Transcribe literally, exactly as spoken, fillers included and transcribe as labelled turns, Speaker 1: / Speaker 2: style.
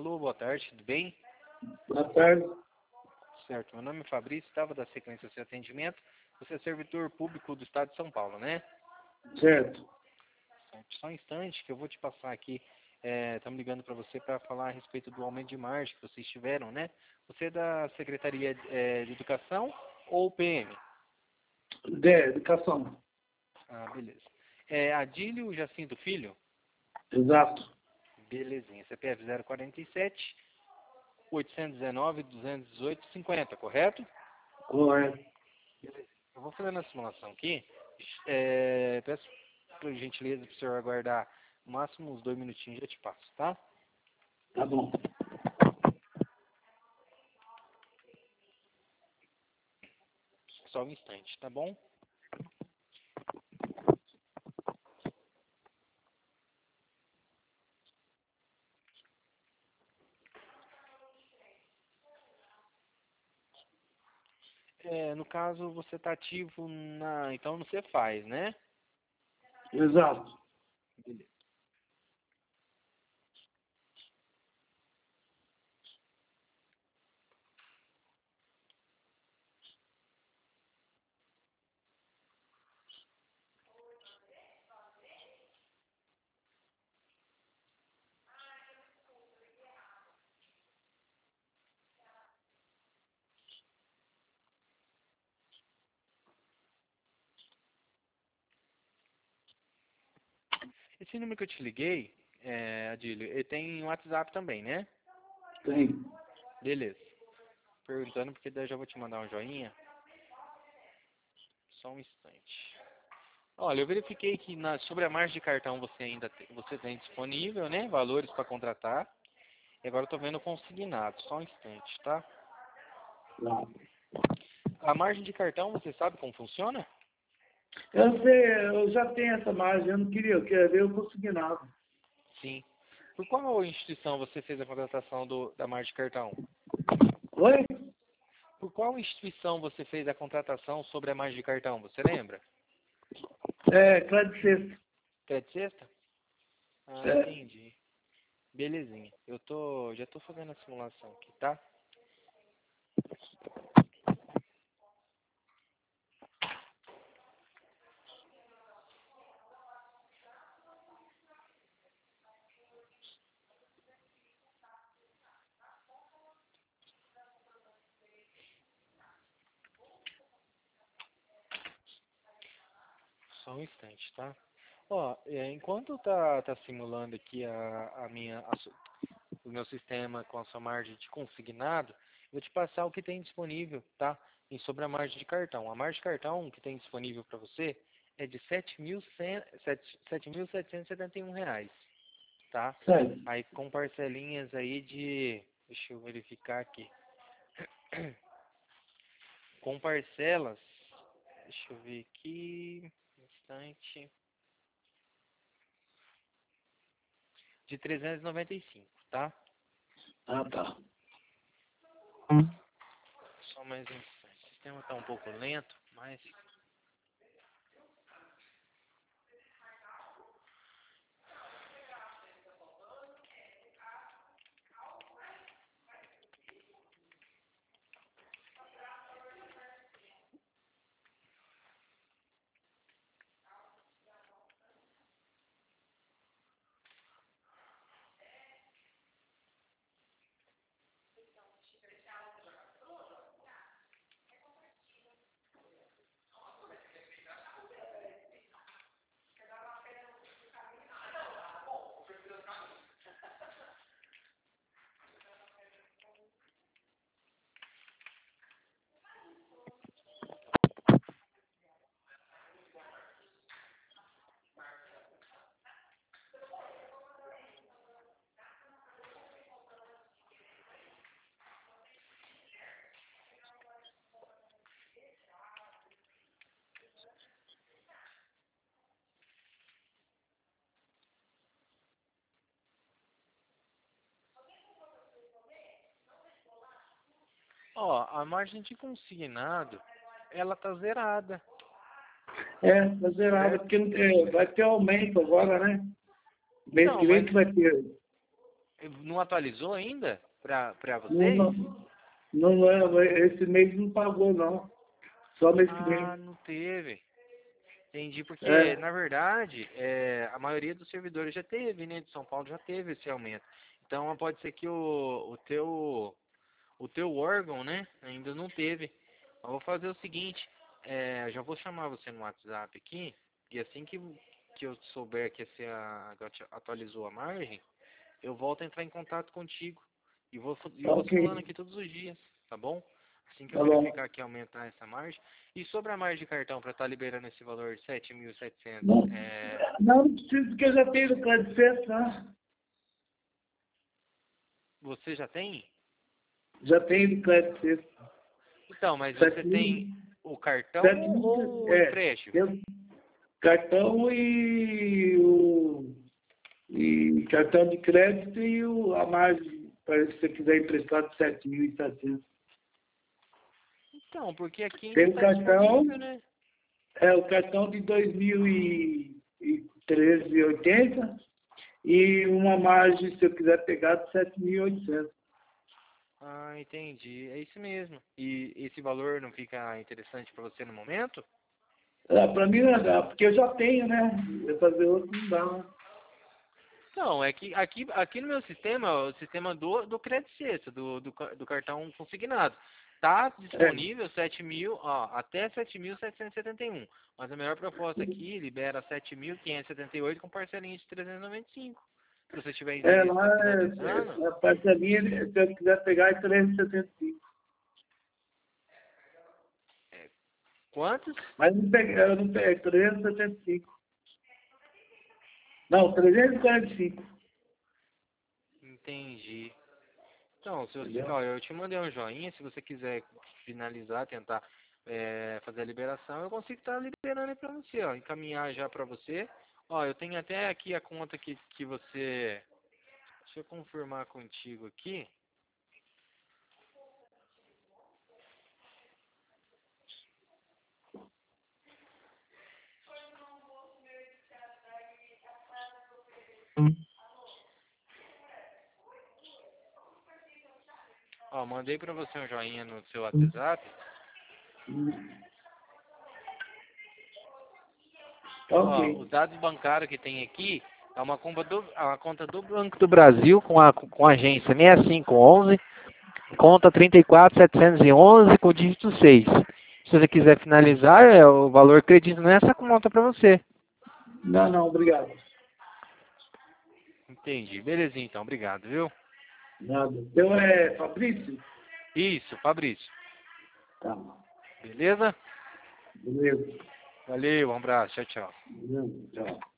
Speaker 1: Alô, boa tarde, tudo bem?
Speaker 2: Boa tarde.
Speaker 1: Certo, meu nome é Fabrício, estava da sequência do seu atendimento. Você é servidor público do Estado de São Paulo, né?
Speaker 2: Certo.
Speaker 1: Certo. Só um instante que eu vou te passar aqui. Estamos ligando para você para falar a respeito do aumento de margem que vocês tiveram, né? Você é da Secretaria é, de Educação ou P M?
Speaker 2: De educação.
Speaker 1: Ah, beleza. É Adílio Jacinto Filho?
Speaker 2: Exato.
Speaker 1: Belezinha. C P F zero quatro sete, oitocentos e dezenove, duzentos e dezoito, cinquenta, correto?
Speaker 2: Correto.
Speaker 1: Beleza. Eu vou fazer na simulação aqui. É, peço por gentileza para o senhor aguardar no máximo uns dois minutinhos, já te passo, tá?
Speaker 2: Tá bom.
Speaker 1: Só um instante, tá bom? É, no caso, você está ativo na... Então, você faz, né?
Speaker 2: Exato.
Speaker 1: Beleza. Esse número que eu te liguei, é, Adílio, ele tem WhatsApp também, né?
Speaker 2: Tem.
Speaker 1: Beleza. Perguntando porque daí eu já vou te mandar um joinha. Só um instante. Olha, eu verifiquei que na, sobre a margem de cartão você ainda tem, você tem disponível, né? Valores para contratar. E agora eu tô vendo consignado. Só um instante, tá?
Speaker 2: Tá.
Speaker 1: A margem de cartão, você sabe como funciona?
Speaker 2: Eu sei, eu já tenho essa margem, eu não queria, eu queria ver o consignado.
Speaker 1: Sim. Por qual instituição você fez a contratação do, da margem de cartão?
Speaker 2: Oi?
Speaker 1: Por qual instituição você fez a contratação sobre a margem de cartão? Você lembra?
Speaker 2: É, Cláudio Sexta.
Speaker 1: Crédito Sexta? Ah,
Speaker 2: É.
Speaker 1: entendi. Belezinha. Eu tô, já tô fazendo a simulação aqui, tá? Só um instante, tá? Ó, é, enquanto tá, tá simulando aqui a, a minha, a su- o meu sistema com a sua margem de consignado, eu vou te passar o que tem disponível, tá? E sobre a margem de cartão. A margem de cartão que tem disponível para você é de sete mil setecentos e setenta e um reais, tá?
Speaker 2: Certo.
Speaker 1: Aí com parcelinhas aí de, deixa eu verificar aqui, com parcelas, deixa eu ver aqui, um instante, de trezentos e noventa e cinco, tá?
Speaker 2: Ah, tá.
Speaker 1: Só mais um instante. O sistema está um pouco lento, mas... Ó, a margem de consignado, ela tá zerada,
Speaker 2: É, tá zerado,
Speaker 1: certo?
Speaker 2: porque não tem- vai ter aumento agora, né? Mês
Speaker 1: Não,
Speaker 2: que vem
Speaker 1: mas
Speaker 2: que vai ter.
Speaker 1: não atualizou ainda para
Speaker 2: Não,
Speaker 1: vocês?
Speaker 2: não, não, é, esse mês não pagou, não. Só mês que
Speaker 1: Ah,
Speaker 2: vem.
Speaker 1: não teve. Entendi, porque,
Speaker 2: É,
Speaker 1: na verdade, é, a maioria dos servidores já teve, né? De São Paulo já teve esse aumento. Então, pode ser que o, o teu o teu órgão, né, ainda não teve. Eu vou fazer o seguinte, é, já vou chamar você no WhatsApp aqui, e assim que, que eu souber que você a- atualizou a margem, eu volto a entrar em contato contigo. E vou, e eu vou simulando
Speaker 2: ok.
Speaker 1: aqui todos os dias, tá bom? Assim que eu
Speaker 2: Tá bom.
Speaker 1: verificar que aumentar essa margem. E sobre a margem de cartão, para estar liberando esse valor de sete mil e setecentos,
Speaker 2: Não,
Speaker 1: é,
Speaker 2: não, não preciso, porque eu já tenho o crédito certo, né?
Speaker 1: você já tem?
Speaker 2: Já tenho o crédito certo.
Speaker 1: Então, mas você
Speaker 2: Sete
Speaker 1: tem
Speaker 2: mil,
Speaker 1: o cartão
Speaker 2: sete mil,
Speaker 1: ou o
Speaker 2: é,
Speaker 1: empréstimo?
Speaker 2: eu, cartão e o e cartão de crédito e o, a margem, para se você quiser emprestar de sete mil e setecentos.
Speaker 1: Então, porque aqui ainda
Speaker 2: Tem o
Speaker 1: está disponível,
Speaker 2: cartão,
Speaker 1: né?
Speaker 2: é o cartão de dois mil e treze e oitenta e uma margem, se eu quiser pegar, de sete mil e oitocentos.
Speaker 1: Ah, entendi. É isso mesmo. E esse valor não fica interessante para você no momento?
Speaker 2: Ah, para mim não dá, porque eu já tenho, né? Eu fazer outro não dá, né?
Speaker 1: Não, é que aqui, aqui no meu sistema, o sistema do, do crédito sexta, do, do, ca- do cartão consignado, tá
Speaker 2: É,
Speaker 1: disponível sete mil, ó, até sete mil setecentos e setenta e um. Mas a melhor proposta aqui libera sete mil quinhentos e setenta e oito com parcelinha de trezentos e noventa e cinco. Se você tiver
Speaker 2: é
Speaker 1: interesse
Speaker 2: lá,
Speaker 1: em finalizando,
Speaker 2: é, é, a parcelinha, se eu quiser pegar, é trezentos e setenta e cinco.
Speaker 1: é, quantos?
Speaker 2: Mas não peguei, eu não peguei, trezentos e setenta e cinco. Não, trezentos e quarenta e cinco.
Speaker 1: Entendi. Então, se você,
Speaker 2: Entendeu?
Speaker 1: ó, eu te mandei um joinha, se você quiser finalizar, tentar é, fazer a liberação, eu consigo estar liberando aí pra você, ó, encaminhar já pra você. Ó, eu tenho até aqui a conta que, que você... Deixa eu confirmar contigo aqui. Ó, mandei pra você um joinha no seu WhatsApp. Ó,
Speaker 2: Ok.
Speaker 1: os dados bancários que tem aqui é uma conta do, é uma conta do Banco do Brasil com a, com a agência seis cinco um um, conta trinta e quatro setecentos e onze com o dígito seis. Se você quiser finalizar, é, o valor acredito nessa conta para você.
Speaker 2: Não, não, obrigado.
Speaker 1: Entendi. Belezinha, então. Obrigado, viu?
Speaker 2: Nada. Então é Fabrício?
Speaker 1: Isso, Fabrício.
Speaker 2: Tá.
Speaker 1: Beleza?
Speaker 2: Beleza.
Speaker 1: Valeu, um abraço. Tchau, tchau.
Speaker 2: Beleza. Tchau.